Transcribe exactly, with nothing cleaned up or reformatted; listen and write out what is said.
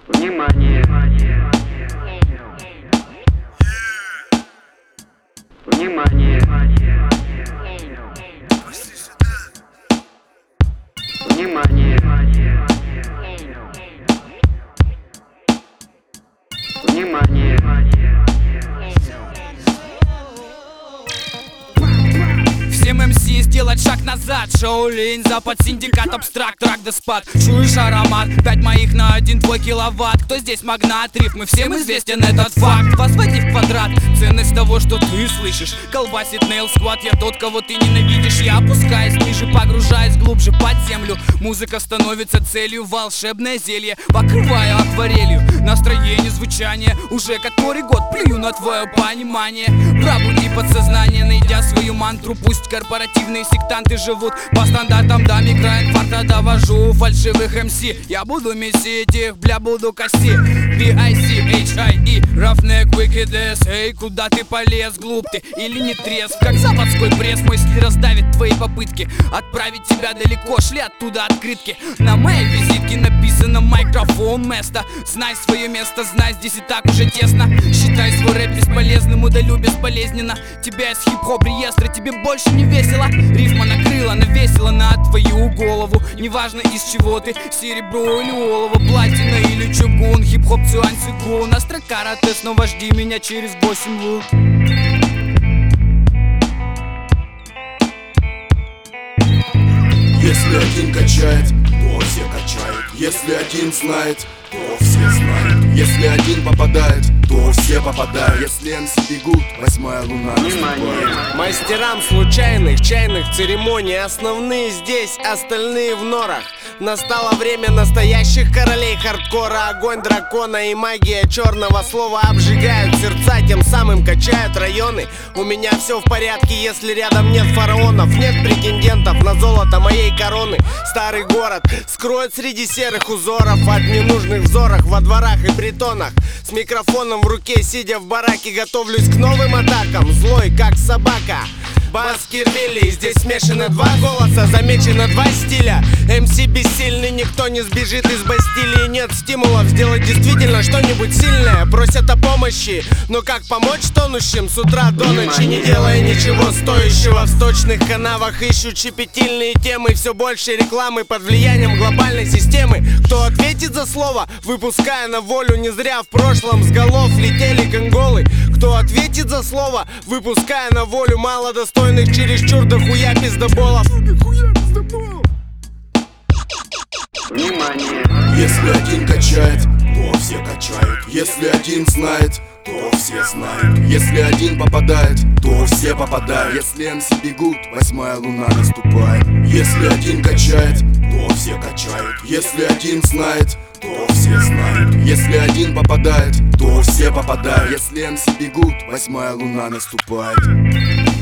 Внимание! Внимание! Внимание! Внимание! Всем эм си сделать шаг назад. Шаолинь, запад, синдикат, абстракт, трак да спад. Чуешь аромат, пять моих на один твой киловатт. Кто здесь магнат, рифмы, всем известен этот факт. Возводи в квадрат ценность того, что ты слышишь. Колбасит Nail Squad, я тот, кого ты ненавидишь. Я опускаюсь ниже, погружаюсь глубже под землю. Музыка становится целью, волшебное зелье покрываю акварелью. Настроение, звучание, уже который год плюю на твое понимание. Пробуди подсознание, найдя свою мантру. Пусть корпоративные сектанты живут по стандартам, да, микроинфаркта довожу фальшивых эм си. Я буду мессией этих, бля, буду кости. би ай си эйч ай и, Roughneck, Wicked S. Эй, куда ты полез, глуп ты или не трезв? Как заводской пресс, мой стиль раздавит твои попытки отправить тебя далеко, шли оттуда открытки. На моей визитке написано микрофон место. Знай свое место, знай, здесь и так уже тесно. Считай свой рэп бесполезным, удалю безболезненно. Тебя из хип-хоп реестра, тебе больше не весело. Рифма накрыла, навесила на твою голову. Неважно из чего ты, серебро или олово, платина или чугун, хип-хоп, цюань, цигун. Астра карате, снова жди меня через восемь лун. Если один качает, то все качают. Если один знает, то все знают. Если один попадает, то все попадают. Если эм си бегут, восьмая луна наступает. Мастерам случайных чайных церемоний, основные здесь, остальные в норах. Настало время настоящих королей хардкора. Огонь дракона и магия черного слова обжигают сердца, тем самым качают районы. У меня все в порядке, если рядом нет фараонов. Нет претендентов на золото моей короны. Старый город скроет среди серых узоров от ненужных взорах во дворах и притонах. С микрофоном в руке, сидя в бараке, готовлюсь к новым атакам. Злой, как собака. Баскервилли, здесь смешано два голоса, замечено два стиля. эм си бессильный, никто не сбежит из Бастилии. Нет стимулов сделать действительно что-нибудь сильное. Просят о помощи, но как помочь тонущим с утра до ночи, не делая ничего стоящего? В сточных канавах ищут щепетильные темы, все больше рекламы под влиянием глобальной системы. Кто ответит за слово, выпуская на волю? Не зря в прошлом с голов летели конголы. Кто ответит за слово, выпуская на волю мало достойных, чересчур дохуя пиздоболов? Внимание! Если один качает, то все качают. Если один знает, то все знают. Если один попадает, то все попадают. Если эм си бегут, восьмая луна наступает. Если один качает, то все качают. Если один знает, то все знают. Если один попадает, то все попадают. Если эм си бегут, восьмая луна наступает.